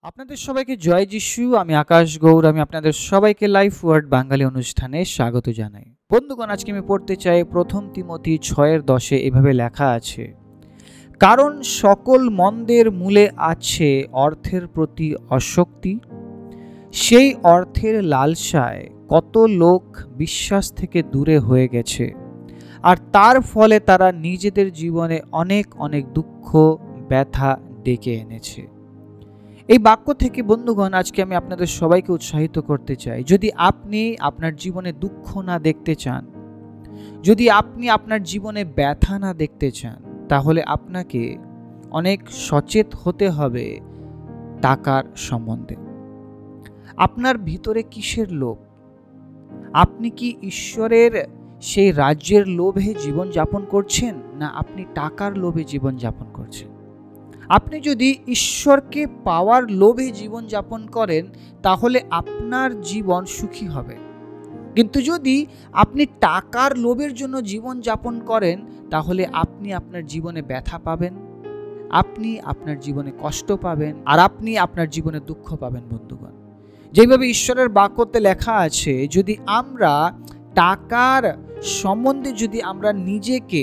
আপনাদের সবাইকে জয় যিশু। আমি আকাশ গৌর। আমি আপনাদের সবাইকে লাইফ ওয়ার্ড বাঙালি অনুষ্ঠানে স্বাগত জানাই। বন্ধুগণ, আজকে আমি পড়তে চাই প্রথম তিমোথী 6:10। এভাবে লেখা আছে, কারণ সকল মন্দের মূলে আছে অর্থের প্রতি আসক্তি। সেই অর্থের লালসায় কত লোক বিশ্বাস থেকে দূরে হয়ে গেছে, আর তার ফলে তারা নিজেদের জীবনে অনেক অনেক দুঃখ ব্যথা ডেকে এনেছে। এই বাক্য থেকে বন্ধুগণ, আজকে আমি আপনাদের সবাইকে উৎসাহিত করতে চাই, যদি আপনি আপনার জীবনে দুঃখ না দেখতে চান, যদি আপনি আপনার জীবনে ব্যথা না দেখতে চান, তাহলে আপনাকে অনেক সচেত হতে হবে টাকার সম্বন্ধে। আপনার ভিতরে কিসের লোভ? আপনি কি ঈশ্বরের সেই রাজ্যের লোভে জীবন যাপন করছেন, না আপনি টাকার লোভে জীবন যাপন করছেন? আপনি যদি ঈশ্বরকে পাওয়ার লোভে জীবন যাপন করেন, তাহলে আপনার জীবন সুখী হবে। কিন্তু যদি আপনি টাকার লোভের জন্য জীবন যাপন করেন, তাহলে আপনি আপনার জীবনে ব্যথা পাবেন, আপনি আপনার জীবনে কষ্ট পাবেন, আর আপনি আপনার জীবনে দুঃখ পাবেন। বন্ধুগণ, যেভাবে ঈশ্বরের বাক্যতে লেখা আছে, যদি আমরা টাকার সম্বন্ধে যদি আমরা নিজেকে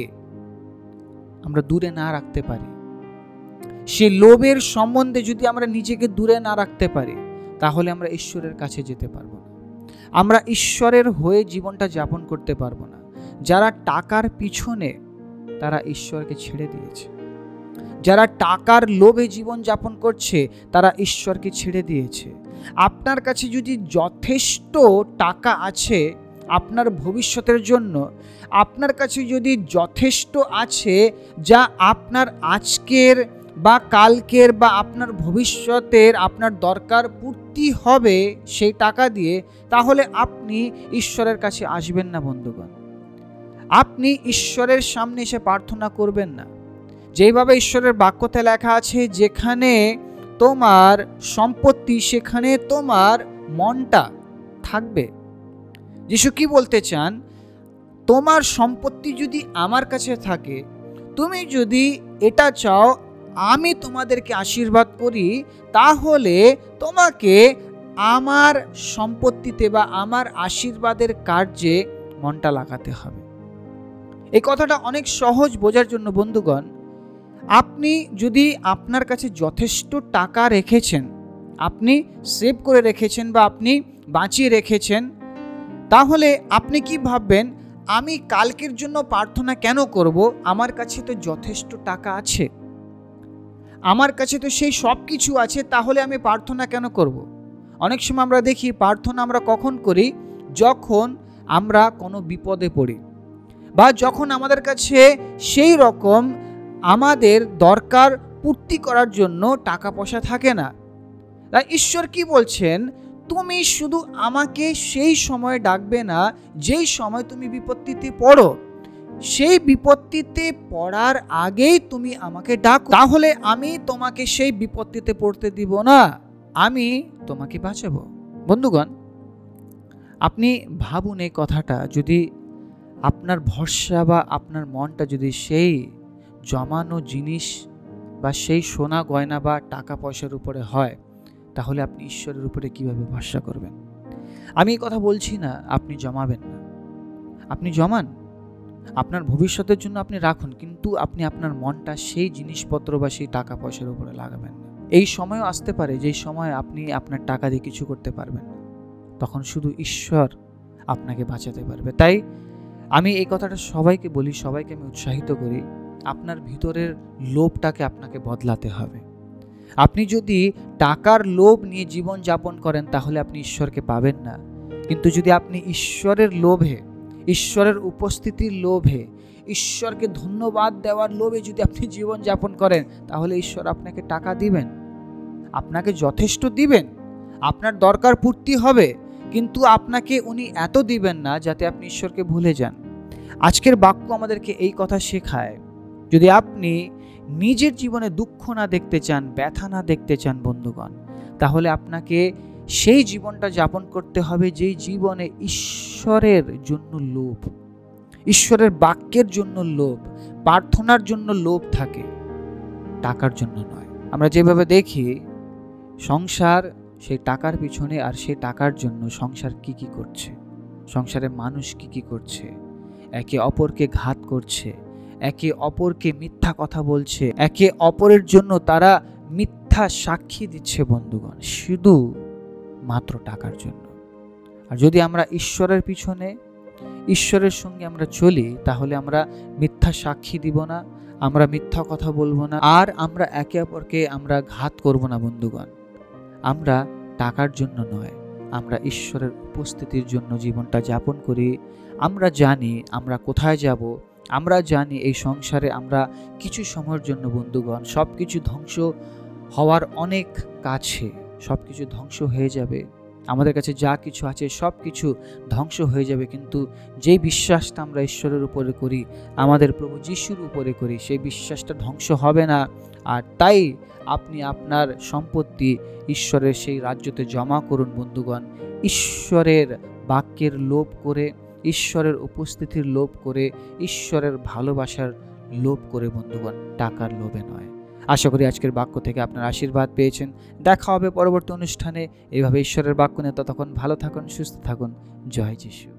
দূরে না রাখতে পারি, সে লোভের সম্বন্ধে যদি আমরা নিজেকে দূরে না রাখতে পারি, তাহলে আমরা ঈশ্বরের কাছে যেতে পারবো না, আমরা ঈশ্বরের হয়ে জীবনটা যাপন করতে পারবো না। যারা টাকার পিছনে, তারা ঈশ্বরকে ছেড়ে দিয়েছে। যারা টাকার লোভে জীবন যাপন করছে, তারা ঈশ্বরকে ছেড়ে দিয়েছে। আপনার কাছে যদি যথেষ্ট টাকা আছে আপনার ভবিষ্যতের জন্য, আপনার কাছে যদি যথেষ্ট আছে যা আপনার আজকের বা কালকের বা আপনার ভবিষ্যতের আপনার দরকার পূর্তি হবে সেই টাকা দিয়ে, তাহলে আপনি ঈশ্বরের কাছে আসবেন না। বন্ধুগণ, আপনি ঈশ্বরের সামনে এসে প্রার্থনা করবেন না। যেভাবে ঈশ্বরের বাক্যতে লেখা আছে, যেখানে তোমার সম্পত্তি সেখানে তোমার মনটা থাকবে। যিশু কি বলতে চান? তোমার সম্পত্তি যদি আমার কাছে থাকে, তুমি যদি এটা চাও আমি তোমাদেরকে আশীর্বাদ করি, তাহলে তোমাকে আমার সম্পত্তিতে বা আমার আশীর্বাদের কার্যে মনটা লাগাতে হবে। এই কথাটা অনেক সহজ বোঝার জন্য বন্ধুগণ, আপনি যদি আপনার কাছে যথেষ্ট টাকা রেখেছেন, আপনি সেভ করে রেখেছেন বা আপনি বাঁচিয়ে রেখেছেন, তাহলে আপনি কি ভাববেন, আমি কালকের জন্য প্রার্থনা কেন করব? আমার কাছে তো যথেষ্ট টাকা আছে, আমার কাছে তো সেই সব কিছু আছে, তাহলে আমি প্রার্থনা কেন করব? অনেক সময় আমরা দেখি প্রার্থনা আমরা কখন করি? যখন আমরা কোনো বিপদে পড়ি, বা যখন আমাদের কাছে সেই রকম আমাদের দরকার পূর্তি করার জন্য টাকা পয়সা থাকে না। তাই ঈশ্বর কি বলছেন? তুমি শুধু আমাকে সেই সময় ডাকবে না যেই সময় তুমি বিপত্তিতে পড়ো, সেই বিপত্তিতে পড়ার আগেই তুমি আমাকে ডাকো, তাহলে আমি তোমাকে সেই বিপত্তিতে পড়তে দিব না, আমি তোমাকে বাঁচাবো। বন্ধুগণ, আপনি ভাবুন এই কথাটা, যদি আপনার ভরসা বা আপনার মনটা যদি সেই জমানো জিনিস বা সেই সোনা গয়না বা টাকা পয়সার উপরে হয়, তাহলে আপনি ঈশ্বরের উপরে কিভাবে ভরসা করবেন? আমি এই কথা বলছি না আপনি জমাবেন না, আপনি জমান, আপনার ভবিষ্যতের জন্য আপনি রাখুন, কিন্তু আপনি আপনার মনটা সেই জিনিসপত্র বা সেই টাকা পয়সার উপরে লাগাবেন না। এই সময়ও আসতে পারে যেই সময় আপনি আপনার টাকা দিয়ে কিছু করতে পারবেন না, তখন শুধু ঈশ্বর আপনাকে বাঁচাতে পারবে। তাই আমি এই কথাটা সবাইকে বলি, সবাইকে আমি উৎসাহিত করি, আপনার ভিতরের লোভটাকে আপনাকে বদলাতে হবে। আপনি যদি টাকার লোভ নিয়ে জীবন যাপন করেন, তাহলে আপনি ঈশ্বরকে পাবেন না। কিন্তু যদি আপনি ঈশ্বরের লোভে, ঈশ্বরের উপস্থিতির লোভে, ঈশ্বরকে ধন্যবাদ দেওয়ার লোভে যদি আপনি জীবন যাপন করেন, তাহলে ঈশ্বর আপনাকে টাকা দিবেন, আপনাকে যথেষ্ট দিবেন, আপনার দরকার পূর্তি হবে, কিন্তু আপনাকে উনি এত দিবেন না যাতে আপনি ঈশ্বরকে ভুলে যান। আজকের বাক্য আমাদেরকে এই কথা শেখায়, যদি আপনি নিজের জীবনে দুঃখ না দেখতে চান, ব্যথা না দেখতে চান বন্ধুগণ, তাহলে আপনাকে সেই জীবনটা যাপন করতে হবে যেই জীবনে ঈশ্বরের জন্য লোভ, ঈশ্বরের বাক্যের জন্য লোভ, প্রার্থনার জন্য লোভ থাকে, টাকার জন্য নয়। আমরা যেভাবে দেখি সংসার সেই টাকার পিছনে, আর সেই টাকার জন্য সংসার কি করছে, সংসারে মানুষ কি করছে, একে অপরকে ঘাত করছে, একে অপরকে মিথ্যা কথা বলছে, একে অপরের জন্য তারা মিথ্যা সাক্ষী দিচ্ছে বন্ধুগণ, শুধু মাত্র টাকার জন্য। আর যদি আমরা ঈশ্বরের পিছনে, ঈশ্বরের সঙ্গে আমরা চলি, তাহলে আমরা মিথ্যা সাক্ষী দিব না, আমরা মিথ্যা কথা বলবো না, আর আমরা একে অপরকে আমরা ঘাত করব না বন্ধুগণ। আমরা টাকার জন্য নয়, আমরা ঈশ্বরের উপস্থিতির জন্য জীবনটা যাপন করি। আমরা জানি আমরা কোথায় যাব, আমরা জানি এই সংসারে আমরা কিছু সময়ের জন্য বন্ধুগণ সব কিছু ধ্বংস হওয়ার অনেক কাছে, সব কিছু ধ্বংস হয়ে যাবে, আমাদের কাছে যা কিছু আছে সব কিছু ধ্বংস হয়ে যাবে, কিন্তু যেই বিশ্বাসটা আমরা ঈশ্বরের উপরে করি, আমাদের প্রভু যিশুর উপরে করি, সেই বিশ্বাসটা ধ্বংস হবে না। আর তাই আপনি আপনার সম্পত্তি ঈশ্বরের সেই রাজ্যতে জমা করুন বন্ধুগণ, ঈশ্বরের বাক্যের লোভ করে, ঈশ্বরের উপস্থিতির লোভ করে, ঈশ্বরের ভালোবাসার লোভ করে বন্ধুগণ, টাকার লোভে নয়। আশা করি আজকের বাক্য থেকে আপনার আশীর্বাদ পেয়েছেন। দেখা হবে পরবর্তী অনুষ্ঠানে। এইভাবে ঈশ্বরের বাক্য নিয়ে ততক্ষণ ভালো থাকুন, সুস্থ থাকুন। জয় যিশু।